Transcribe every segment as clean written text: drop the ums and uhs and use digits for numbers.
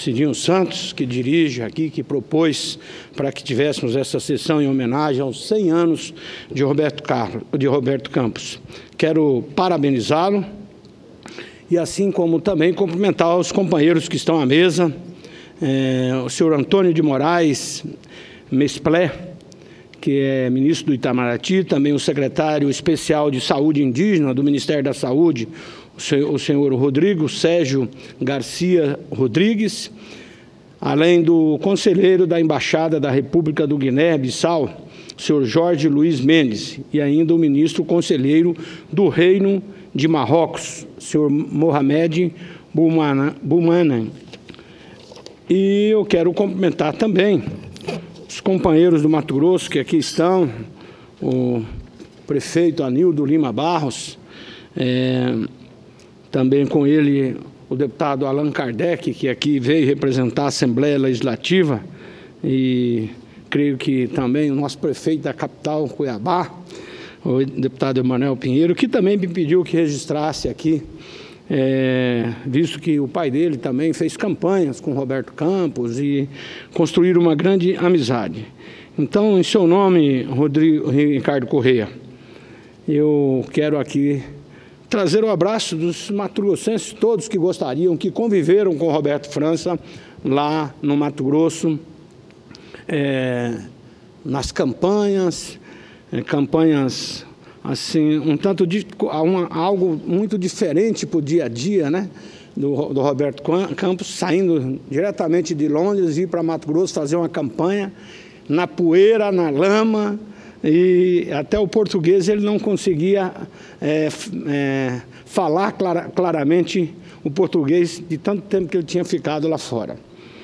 Cidinho Santos, que dirige aqui, que propôs para que tivéssemos essa sessão em homenagem aos 100 anos de Roberto Campos. Quero parabenizá-lo e, assim como também cumprimentar os companheiros que estão à mesa, o senhor Antônio de Moraes Mesplé, que é ministro do Itamaraty, também o secretário especial de Saúde Indígena do Ministério da Saúde, o senhor Rodrigo Sérgio Garcia Rodrigues, além do conselheiro da Embaixada da República do Guiné-Bissau, o senhor Jorge Luiz Mendes, e ainda o ministro conselheiro do Reino de Marrocos, o senhor Mohamed Boumana. E eu quero cumprimentar também os companheiros do Mato Grosso que aqui estão, o prefeito Anildo Lima Barros, também com ele o deputado Allan Kardec, que aqui veio representar a Assembleia Legislativa, e creio que também o nosso prefeito da capital, Cuiabá, o deputado Emanuel Pinheiro, que também me pediu que registrasse aqui, visto que o pai dele também fez campanhas com Roberto Campos e construíram uma grande amizade. Então, em seu nome, Ricardo Correia, eu quero aqui trazer o abraço dos mato-grossenses todos que gostariam, que conviveram com Roberto França lá no Mato Grosso, nas campanhas, assim, algo muito diferente para o dia a dia, né, do Roberto Campos, saindo diretamente de Londres, ir para Mato Grosso fazer uma campanha, na poeira, na lama, e até o português ele não conseguia falar claramente o português de tanto tempo que ele tinha ficado lá fora.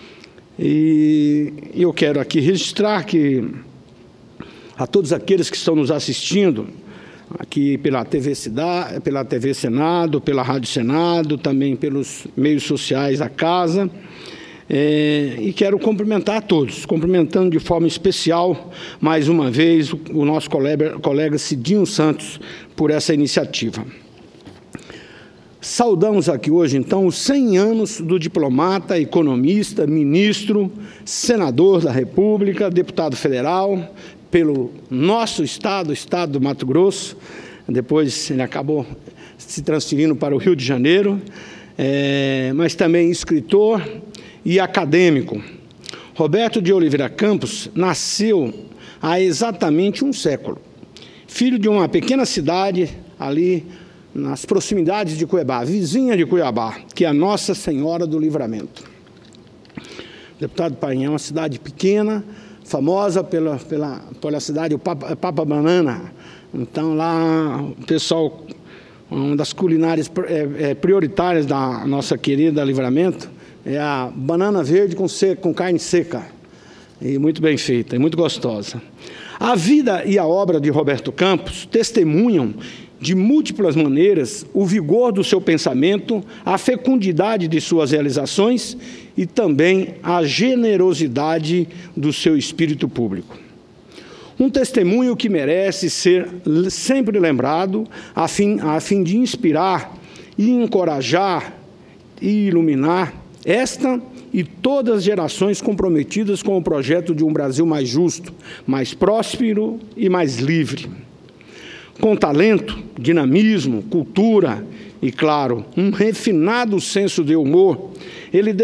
E eu quero aqui registrar que a todos aqueles que estão nos assistindo, aqui pela TV Senado, pela Rádio Senado, também pelos meios sociais da casa, e quero cumprimentar a todos, cumprimentando de forma especial, mais uma vez, o nosso colega Cidinho Santos por essa iniciativa. Saudamos aqui hoje, então, os 100 anos do diplomata, economista, ministro, senador da República, deputado federal, pelo nosso estado, o estado do Mato Grosso. Depois ele acabou se transferindo para o Rio de Janeiro, mas também escritor e acadêmico. Roberto de Oliveira Campos nasceu há exatamente um século, filho de uma pequena cidade ali nas proximidades de Cuiabá, vizinha de Cuiabá, que é a Nossa Senhora do Livramento. Deputado Painel é uma cidade pequena, famosa pela cidade, o Papa Banana. Então, lá, o pessoal, uma das culinárias prioritárias da nossa querida Livramento é a banana verde com carne seca, e muito bem feita, e muito gostosa. A vida e a obra de Roberto Campos testemunham de múltiplas maneiras o vigor do seu pensamento, a fecundidade de suas realizações e também a generosidade do seu espírito público. Um testemunho que merece ser sempre lembrado, a fim de inspirar e encorajar e iluminar esta e todas as gerações comprometidas com o projeto de um Brasil mais justo, mais próspero e mais livre. Com talento, dinamismo, cultura e, claro, um refinado senso de humor, ele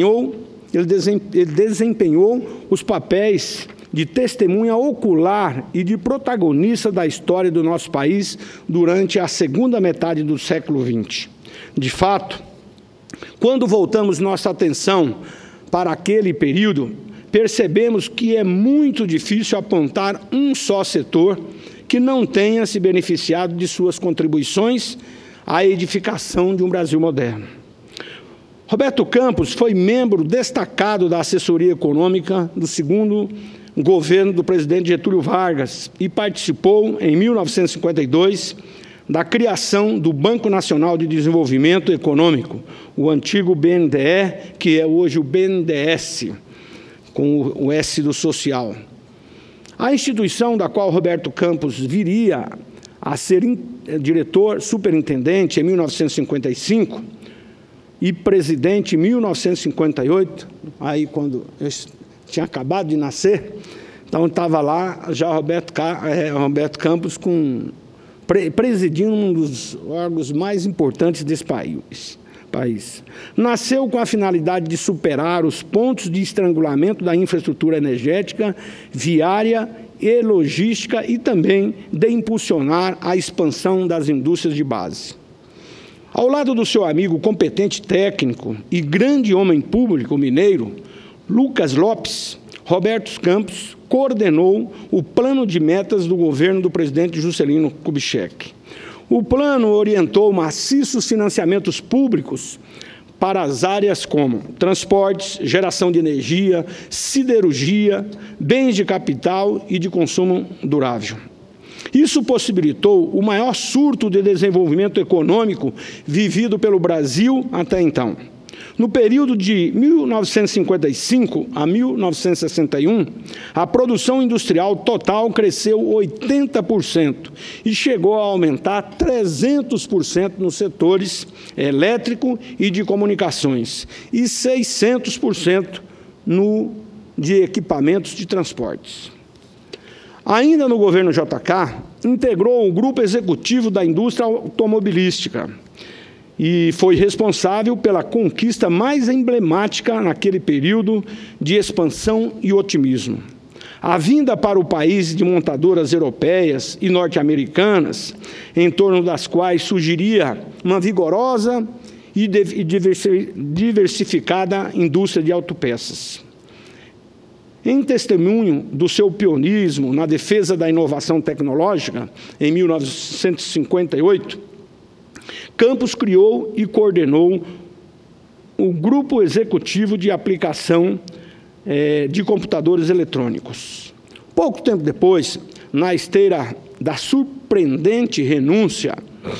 desempenhou os papéis de testemunha ocular e de protagonista da história do nosso país durante a segunda metade do século XX. De fato, quando voltamos nossa atenção para aquele período, percebemos que é muito difícil apontar um só setor que não tenha se beneficiado de suas contribuições à edificação de um Brasil moderno. Roberto Campos foi membro destacado da assessoria econômica do segundo governo do presidente Getúlio Vargas e participou, em 1952, da criação do Banco Nacional de Desenvolvimento Econômico, o antigo BNDE, que é hoje o BNDES, com o S do social. A instituição da qual Roberto Campos viria a ser diretor superintendente em 1955 e presidente em 1958, aí quando eu tinha acabado de nascer, então estava lá já Roberto Campos presidindo um dos órgãos mais importantes desse país. Nasceu com a finalidade de superar os pontos de estrangulamento da infraestrutura energética, viária e logística e também de impulsionar a expansão das indústrias de base. Ao lado do seu amigo competente técnico e grande homem público mineiro, Lucas Lopes, Roberto Campos coordenou o plano de metas do governo do presidente Juscelino Kubitschek. O plano orientou maciços financiamentos públicos para as áreas como transportes, geração de energia, siderurgia, bens de capital e de consumo durável. Isso possibilitou o maior surto de desenvolvimento econômico vivido pelo Brasil até então. No período de 1955 a 1961, a produção industrial total cresceu 80% e chegou a aumentar 300% nos setores elétrico e de comunicações e 600% de equipamentos de transportes. Ainda no governo JK, integrou o grupo executivo da indústria automobilística, e foi responsável pela conquista mais emblemática naquele período de expansão e otimismo. A vinda para o país de montadoras europeias e norte-americanas, em torno das quais surgiria uma vigorosa e diversificada indústria de autopeças. Em testemunho do seu pioneirismo na defesa da inovação tecnológica, em 1958, Campos criou e coordenou o Grupo Executivo de Aplicação de Computadores Eletrônicos. Pouco tempo depois, na esteira da surpreendente renúncia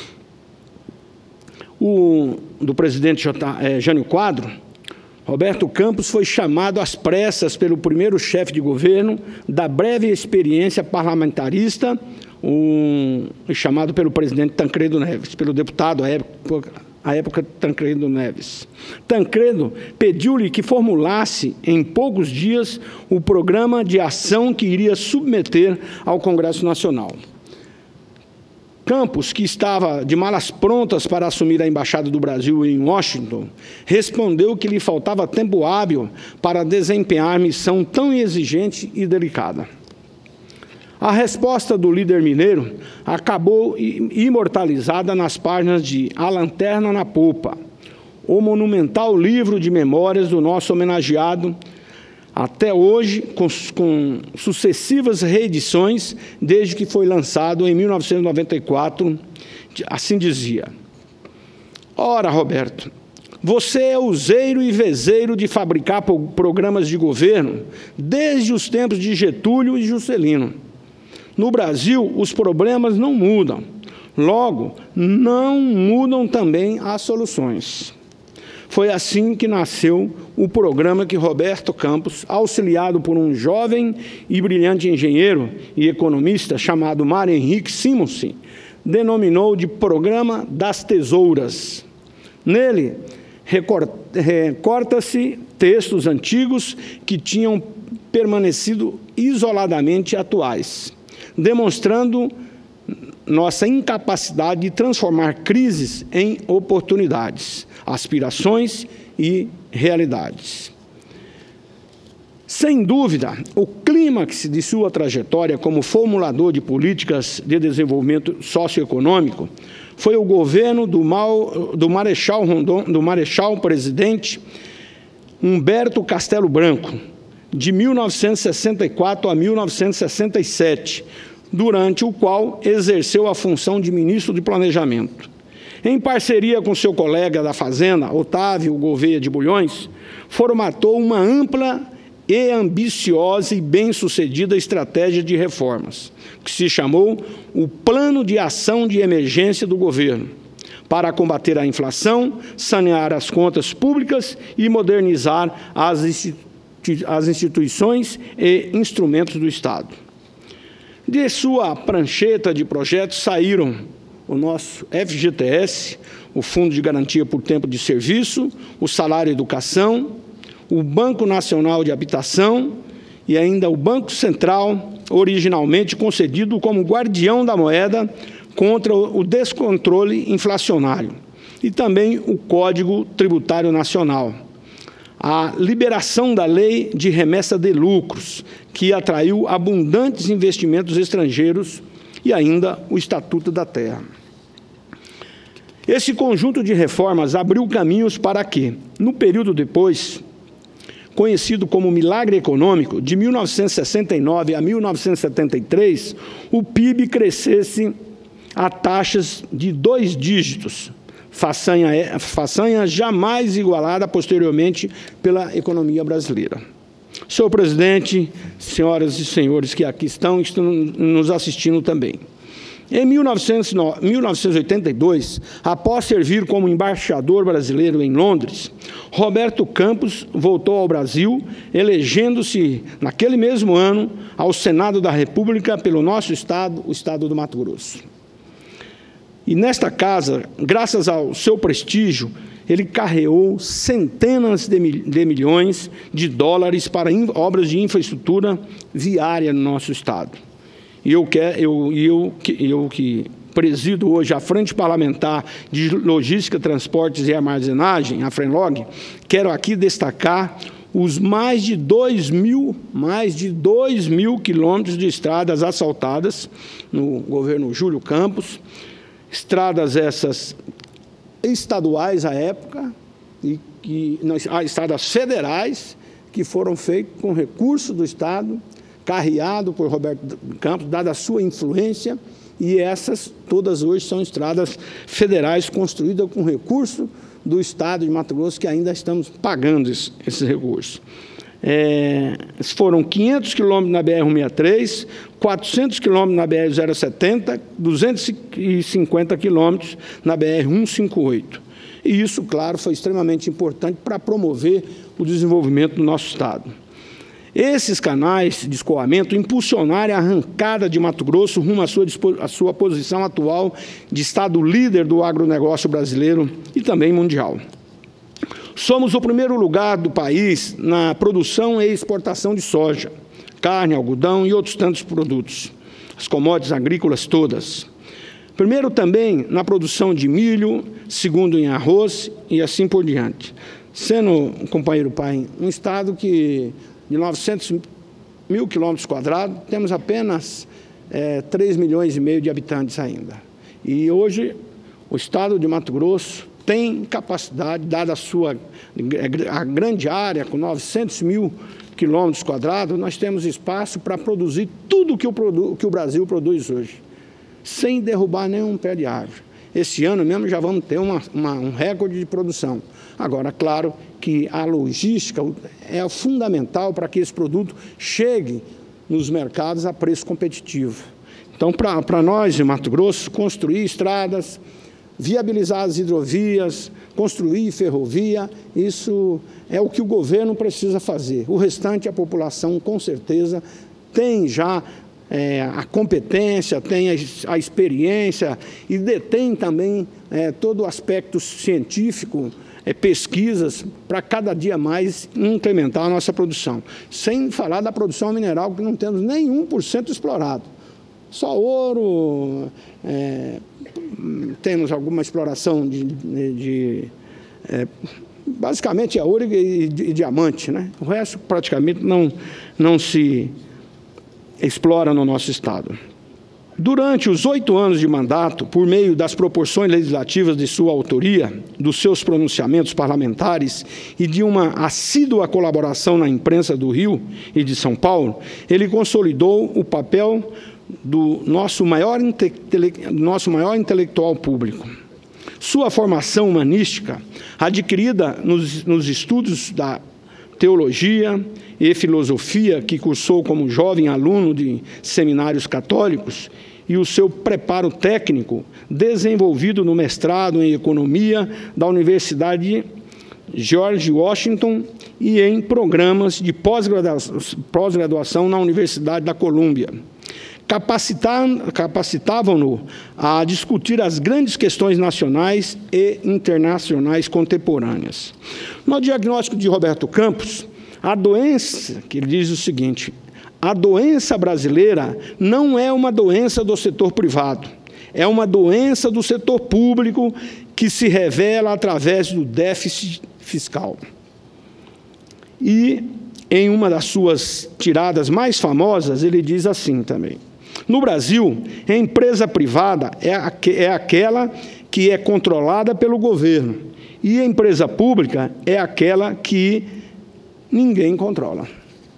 do presidente Jânio Quadros, Roberto Campos foi chamado às pressas pelo primeiro chefe de governo da breve experiência parlamentarista, chamado pelo presidente Tancredo Neves, pelo deputado à época Tancredo Neves. Tancredo pediu-lhe que formulasse em poucos dias o programa de ação que iria submeter ao Congresso Nacional. Campos, que estava de malas prontas para assumir a Embaixada do Brasil em Washington, respondeu que lhe faltava tempo hábil para desempenhar missão tão exigente e delicada. A resposta do líder mineiro acabou imortalizada nas páginas de A Lanterna na Popa, o monumental livro de memórias do nosso homenageado, até hoje, com sucessivas reedições, desde que foi lançado em 1994, assim dizia: Ora, Roberto, você é useiro e vezeiro de fabricar programas de governo desde os tempos de Getúlio e Juscelino. No Brasil, os problemas não mudam. Logo, não mudam também as soluções. Foi assim que nasceu o programa que Roberto Campos, auxiliado por um jovem e brilhante engenheiro e economista chamado Mário Henrique Simonsen, denominou de Programa das Tesouras. Nele, recorta-se textos antigos que tinham permanecido isoladamente atuais, demonstrando nossa incapacidade de transformar crises em oportunidades, aspirações e realidades. Sem dúvida, o clímax de sua trajetória como formulador de políticas de desenvolvimento socioeconômico foi o governo do Marechal Presidente Humberto Castelo Branco, de 1964 a 1967, durante o qual exerceu a função de ministro de Planejamento. Em parceria com seu colega da Fazenda, Otávio Gouveia de Bulhões, formatou uma ampla e ambiciosa e bem-sucedida estratégia de reformas, que se chamou o Plano de Ação de Emergência do Governo, para combater a inflação, sanear as contas públicas e modernizar as instituições e instrumentos do Estado. De sua prancheta de projetos saíram o nosso FGTS, o Fundo de Garantia por Tempo de Serviço, o Salário Educação, o Banco Nacional de Habitação e ainda o Banco Central, originalmente concedido como guardião da moeda contra o descontrole inflacionário, e também o Código Tributário Nacional, a liberação da Lei de Remessa de Lucros, que atraiu abundantes investimentos estrangeiros, e ainda o Estatuto da Terra. Esse conjunto de reformas abriu caminhos para que, no período depois, conhecido como milagre econômico, de 1969 a 1973, o PIB crescesse a taxas de 2 dígitos, façanha jamais igualada posteriormente pela economia brasileira. Senhor presidente, senhoras e senhores que aqui estão nos assistindo também. Em 1982, após servir como embaixador brasileiro em Londres, Roberto Campos voltou ao Brasil, elegendo-se, naquele mesmo ano, ao Senado da República pelo nosso estado, o estado do Mato Grosso. E nesta casa, graças ao seu prestígio, ele carreou centenas de milhões de dólares para obras de infraestrutura viária no nosso estado. E eu que presido hoje a Frente Parlamentar de Logística, Transportes e Armazenagem, a FRENLOG, quero aqui destacar os mais de 2 mil quilômetros de estradas asfaltadas no governo Júlio Campos, estradas essas estaduais à época, estradas federais, que foram feitas com recurso do Estado, carreado por Roberto Campos, dada a sua influência, e essas todas hoje são estradas federais construídas com recurso do Estado de Mato Grosso, que ainda estamos pagando esses recursos. Foram 500 quilômetros na BR-163, 400 quilômetros na BR-070, 250 quilômetros na BR-158. E isso, claro, foi extremamente importante para promover o desenvolvimento do nosso estado. Esses canais de escoamento impulsionaram a arrancada de Mato Grosso rumo à sua posição atual de estado líder do agronegócio brasileiro e também mundial. Somos o primeiro lugar do país na produção e exportação de soja, carne, algodão e outros tantos produtos, as commodities agrícolas todas. Primeiro também na produção de milho, segundo em arroz e assim por diante. Sendo, companheiro pai, um estado que de 900 mil quilômetros quadrados, temos apenas 3 milhões e meio de habitantes ainda. E hoje o estado de Mato Grosso tem capacidade, dada a grande área, com 900 mil quilômetros quadrados, nós temos espaço para produzir tudo que o Brasil produz hoje, sem derrubar nenhum pé de árvore. Esse ano mesmo já vamos ter um recorde de produção. Agora, claro que a logística é fundamental para que esse produto chegue nos mercados a preço competitivo. Então, para nós, em Mato Grosso, construir estradas, viabilizar as hidrovias, construir ferrovia, isso é o que o governo precisa fazer. O restante, a população, com certeza, tem já a competência, tem a experiência e detém também todo o aspecto científico, pesquisas, para cada dia mais incrementar a nossa produção. Sem falar da produção mineral, que não temos nem 1% explorado. Só ouro, temos alguma exploração basicamente é ouro e diamante, né? O resto praticamente não se explora no nosso estado. Durante os 8 anos de mandato, por meio das proporções legislativas de sua autoria, dos seus pronunciamentos parlamentares e de uma assídua colaboração na imprensa do Rio e de São Paulo, ele consolidou o papel do nosso maior intelectual público. Sua formação humanística, adquirida nos estudos da teologia e filosofia, que cursou como jovem aluno de seminários católicos, e o seu preparo técnico, desenvolvido no mestrado em economia da Universidade George Washington e em programas de pós-graduação na Universidade da Colômbia. capacitavam-no a discutir as grandes questões nacionais e internacionais contemporâneas. No diagnóstico de Roberto Campos, a doença, que ele diz o seguinte: a doença brasileira não é uma doença do setor privado, é uma doença do setor público que se revela através do déficit fiscal. E, em uma das suas tiradas mais famosas, ele diz assim também: no Brasil, a empresa privada é aquela que é controlada pelo governo, e a empresa pública é aquela que ninguém controla.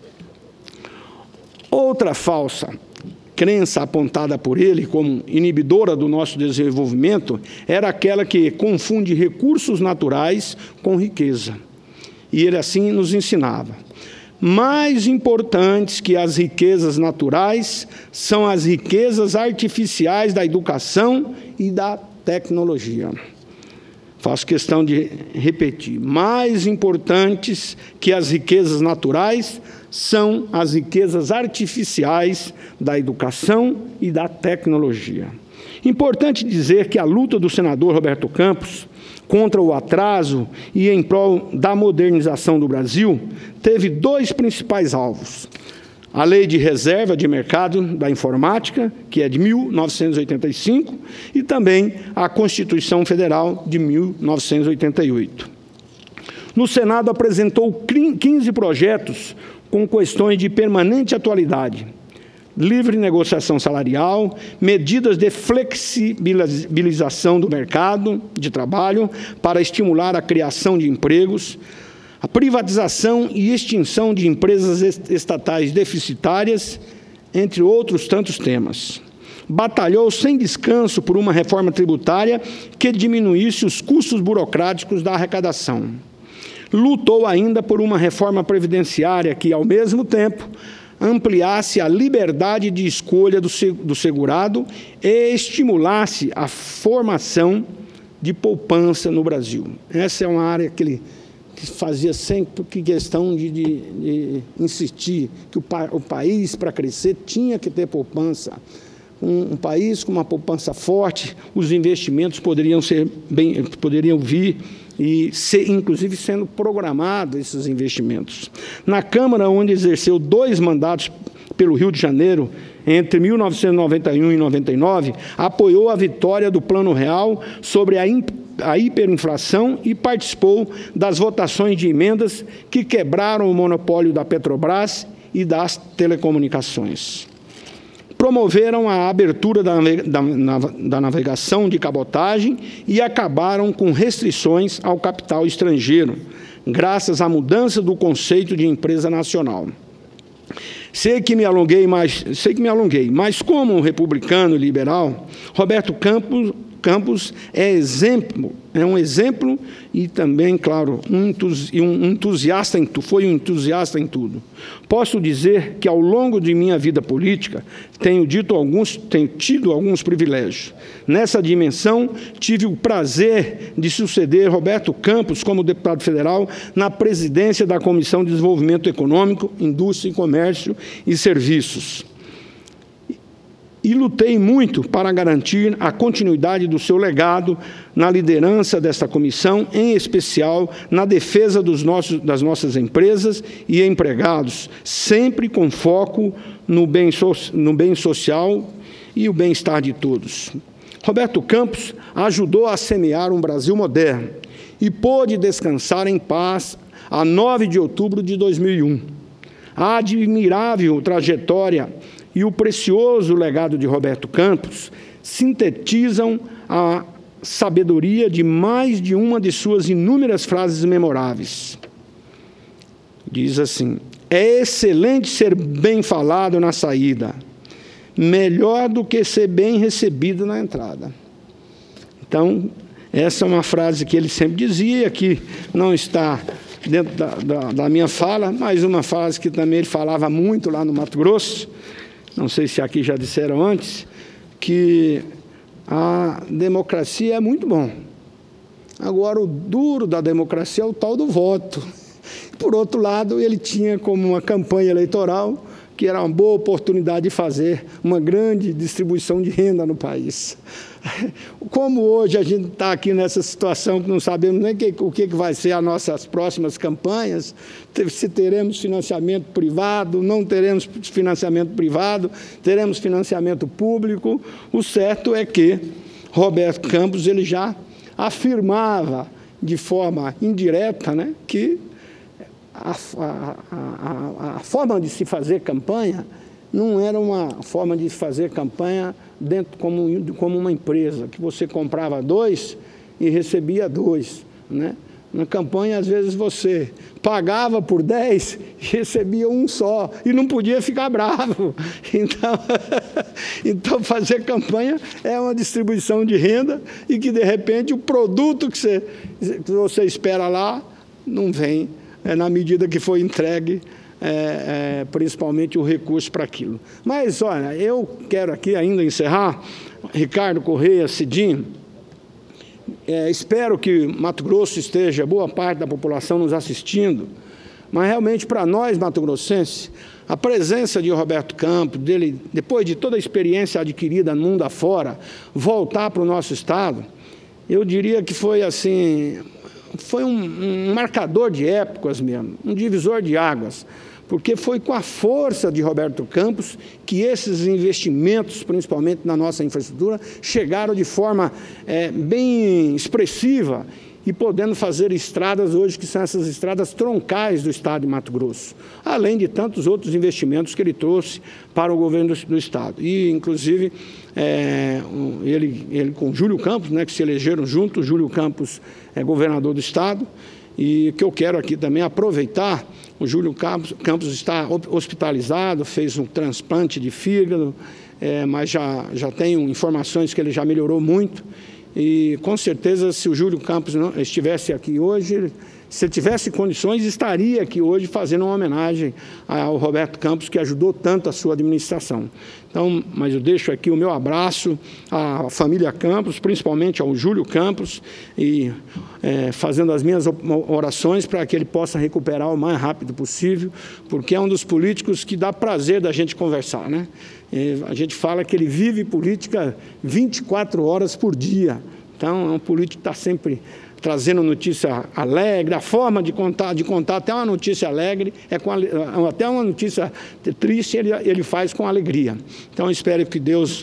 Outra falsa crença apontada por ele como inibidora do nosso desenvolvimento era aquela que confunde recursos naturais com riqueza. E ele assim nos ensinava: mais importantes que as riquezas naturais são as riquezas artificiais da educação e da tecnologia. Faço questão de repetir: mais importantes que as riquezas naturais são as riquezas artificiais da educação e da tecnologia. Importante dizer que a luta do senador Roberto Campos contra o atraso e em prol da modernização do Brasil teve dois principais alvos: a Lei de Reserva de Mercado da Informática, que é de 1985, e também a Constituição Federal de 1988. No Senado apresentou 15 projetos com questões de permanente atualidade: livre negociação salarial, medidas de flexibilização do mercado de trabalho para estimular a criação de empregos, a privatização e extinção de empresas estatais deficitárias, entre outros tantos temas. Batalhou sem descanso por uma reforma tributária que diminuísse os custos burocráticos da arrecadação. Lutou ainda por uma reforma previdenciária que, ao mesmo tempo, ampliasse a liberdade de escolha do segurado e estimulasse a formação de poupança no Brasil. Essa é uma área que ele fazia sempre questão de insistir, que o país, para crescer, tinha que ter poupança. Um país com uma poupança forte, os investimentos poderiam vir e ser, inclusive, sendo programados esses investimentos. Na Câmara, onde exerceu 2 mandatos pelo Rio de Janeiro, entre 1991 e 99, apoiou a vitória do Plano Real sobre a hiperinflação e participou das votações de emendas que quebraram o monopólio da Petrobras e das telecomunicações. Promoveram a abertura da navegação de cabotagem e acabaram com restrições ao capital estrangeiro, graças à mudança do conceito de empresa nacional. Sei que me alonguei, mas como republicano e liberal, Roberto Campos é um exemplo e também, claro, foi um entusiasta em tudo. Posso dizer que, ao longo de minha vida política, tenho tido alguns privilégios. Nessa dimensão, tive o prazer de suceder Roberto Campos como deputado federal na presidência da Comissão de Desenvolvimento Econômico, Indústria, Comércio e Serviços. E lutei muito para garantir a continuidade do seu legado na liderança desta comissão, em especial na defesa das nossas empresas e empregados, sempre com foco no bem social e o bem-estar de todos. Roberto Campos ajudou a semear um Brasil moderno e pôde descansar em paz a 9 de outubro de 2001. A admirável trajetória e o precioso legado de Roberto Campos sintetizam a sabedoria de mais de uma de suas inúmeras frases memoráveis. Diz assim: é excelente ser bem falado na saída, melhor do que ser bem recebido na entrada. Então, essa é uma frase que ele sempre dizia, que não está dentro da minha fala, mas uma frase que também ele falava muito lá no Mato Grosso. Não sei se aqui já disseram antes, que a democracia é muito bom. Agora, o duro da democracia é o tal do voto. Por outro lado, ele tinha como uma campanha eleitoral que era uma boa oportunidade de fazer uma grande distribuição de renda no país. Como hoje a gente está aqui nessa situação que não sabemos nem o que vai ser as nossas próximas campanhas, se teremos financiamento privado, não teremos financiamento privado, teremos financiamento público, o certo é que Roberto Campos ele já afirmava de forma indireta, né, que a forma de se fazer campanha não era uma forma de fazer campanha dentro como uma empresa, que você comprava 2 e recebia 2, né? Na campanha, às vezes, você pagava por 10 e recebia 1 só, e não podia ficar bravo. Então, fazer campanha é uma distribuição de renda e que, de repente, o produto que você espera lá não vem na medida que foi entregue, principalmente o recurso para aquilo. Mas, olha, eu quero aqui ainda encerrar, Ricardo Correia, Cidinho, espero que Mato Grosso esteja, boa parte da população nos assistindo, mas realmente para nós, mato-grossenses, a presença de Roberto Campos, dele, depois de toda a experiência adquirida no mundo afora, voltar para o nosso estado, eu diria que foi assim, foi um marcador de épocas mesmo, um divisor de águas, porque foi com a força de Roberto Campos que esses investimentos, principalmente na nossa infraestrutura, chegaram de forma bem expressiva e podendo fazer estradas hoje, que são essas estradas troncais do estado de Mato Grosso, além de tantos outros investimentos que ele trouxe para o governo do estado. E, inclusive, ele com Júlio Campos, né, que se elegeram juntos, Júlio Campos é governador do estado, e que eu quero aqui também aproveitar, o Júlio Campos está hospitalizado, fez um transplante de fígado, mas já tenho informações que ele já melhorou muito, e com certeza se o Júlio Campos não estivesse aqui hoje, se ele tivesse condições, estaria aqui hoje fazendo uma homenagem ao Roberto Campos, que ajudou tanto a sua administração. Então, mas eu deixo aqui o meu abraço à família Campos, principalmente ao Júlio Campos, e fazendo as minhas orações para que ele possa recuperar o mais rápido possível, porque é um dos políticos que dá prazer da gente conversar, né? A gente fala que ele vive política 24 horas por dia. Então, é um político que está sempre trazendo notícia alegre, a forma de contar até uma notícia alegre, até uma notícia triste, ele faz com alegria. Então, eu espero que Deus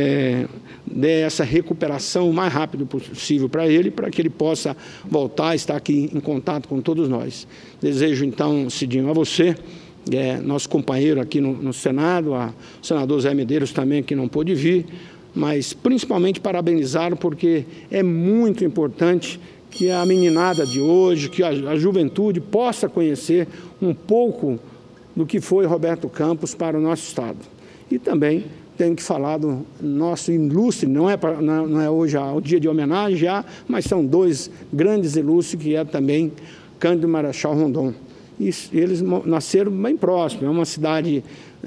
dê essa recuperação o mais rápido possível para ele que ele possa voltar a estar aqui em contato com todos nós. Desejo, então, Cidinho, a você, nosso companheiro aqui no Senado, o senador Zé Medeiros também, que não pôde vir, mas principalmente parabenizá-lo, porque é muito importante que a meninada de hoje, que a juventude possa conhecer um pouco do que foi Roberto Campos para o nosso estado. E também tenho que falar do nosso ilustre, não é hoje o dia de homenagem mas são 2 grandes ilustres, que é também Cândido Marechal Rondon. E eles nasceram bem próximos, é uma cidade,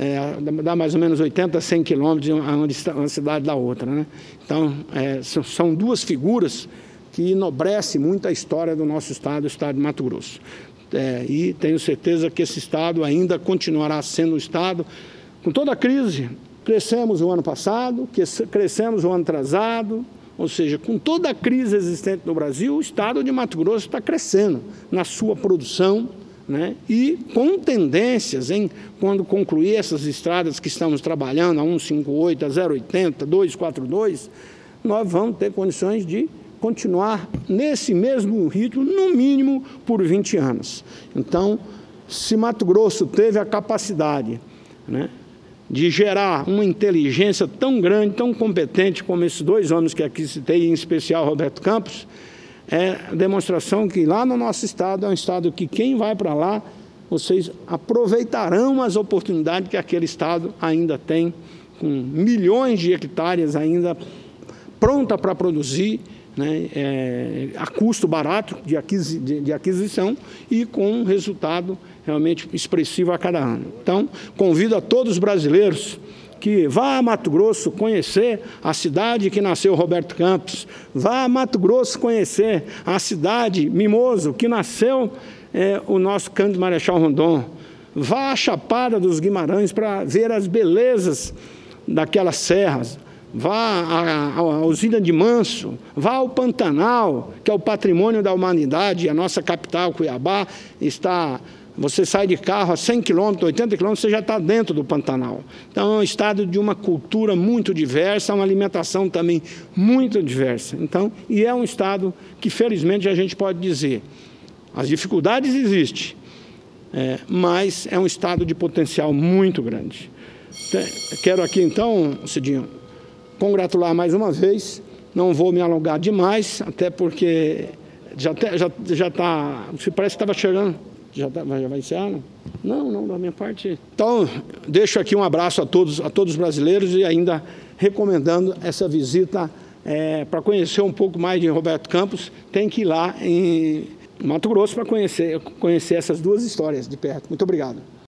dá mais ou menos 80 a 100 quilômetros uma cidade da outra, né? Então, são 2 figuras que enobrecem muito a história do nosso estado, o estado de Mato Grosso. E tenho certeza que esse estado ainda continuará sendo um estado, com toda a crise, crescemos o ano passado, crescemos o ano atrasado, ou seja, com toda a crise existente no Brasil, o estado de Mato Grosso está crescendo na sua produção, né? E com tendências quando concluir essas estradas que estamos trabalhando, a 158, a 080, 242, nós vamos ter condições de continuar nesse mesmo ritmo, no mínimo por 20 anos. Então, se Mato Grosso teve a capacidade, né, de gerar uma inteligência tão grande, tão competente como esses 2 homens que aqui citei, em especial Roberto Campos, é demonstração que lá no nosso estado é um estado que quem vai para lá, vocês aproveitarão as oportunidades que aquele estado ainda tem, com milhões de hectares ainda pronta para produzir, né, a custo barato de aquisição e com um resultado realmente expressivo a cada ano. Então, convido a todos os brasileiros que vá a Mato Grosso conhecer a cidade que nasceu Roberto Campos, vá a Mato Grosso conhecer a cidade Mimoso que nasceu o nosso Cândido Marechal Rondon, vá à Chapada dos Guimarães para ver as belezas daquelas serras, vá à usina de Manso, vá ao Pantanal, que é o patrimônio da humanidade, a nossa capital, Cuiabá, está... Você sai de carro a 100 quilômetros, 80 quilômetros, você já está dentro do Pantanal. Então, é um estado de uma cultura muito diversa, uma alimentação também muito diversa. Então, e é um estado que, felizmente, a gente pode dizer, as dificuldades existem, mas é um estado de potencial muito grande. Quero aqui, então, Cidinho, congratular mais uma vez, não vou me alongar demais, até porque já está, parece que estava chegando. Já vai encerrar? Não, da minha parte. Então, deixo aqui um abraço a todos os brasileiros e ainda recomendando essa visita para conhecer um pouco mais de Roberto Campos. Tem que ir lá em Mato Grosso para conhecer essas duas histórias de perto. Muito obrigado.